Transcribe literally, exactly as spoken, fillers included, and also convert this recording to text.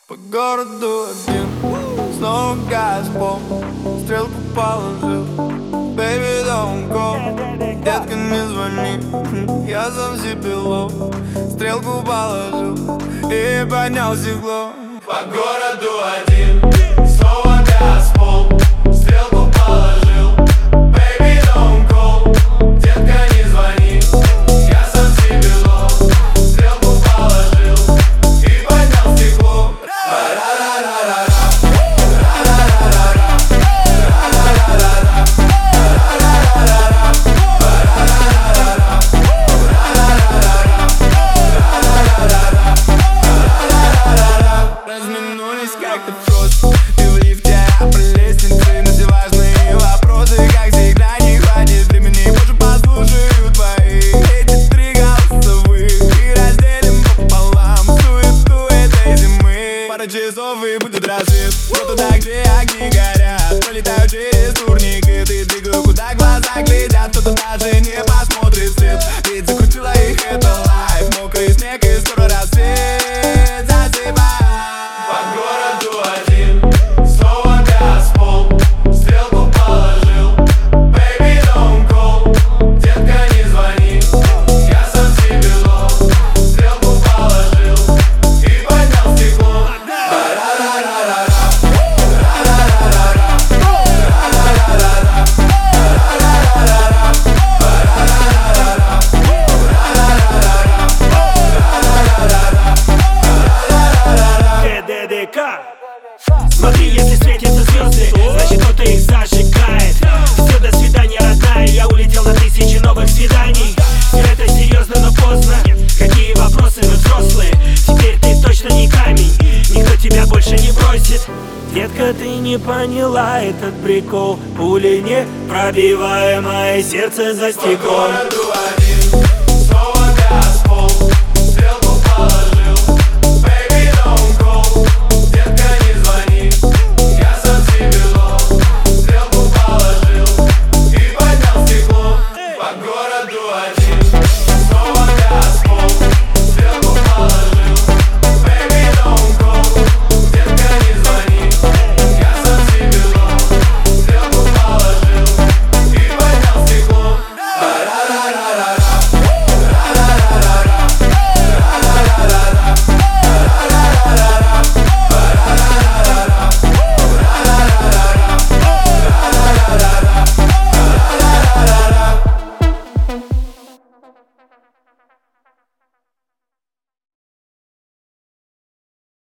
По городу один, снова газ пол, стрелку положил. Baby, don't go, детка, не звони. Я сам себе лов, стрелку положил и поднял стекло. По городу один, снова газ пол, стрелку положил. Baby, don't go, детка, не звони. Я сам себе лов, стрелку положил и поднял стекло. Разминулись как-то просто, и в лифте по лестнице на все важные вопросы. Как всегда, не хватит времени, позже послушаю твои эти три голосовых и разделим пополам суету этой зимы. Пара часов и будет рассвет, вот туда, где огни горят. Пролетаю через турник, и ты двигаю, куда глаза глядят. Кто-то даже не посмотрит свет, ведь закрутила их это лайф. Мокрый снег и скоро рассвет засыпает. По городу один, снова газ пол, стрелку положил. Baby, don't go, детка, не звони. Я сам себе лов, стрелку положил и поднял стекло. Смотри, если светятся звезды, значит кто-то их зажигает. Все, до свидания, родная, я улетел на тысячи новых свиданий. Это серьезно, но поздно. Какие вопросы, мы взрослые. Теперь ты точно не камень, никто тебя больше не бросит. Детка, ты не поняла этот прикол. Пули не пробиваемое сердце за стеклом.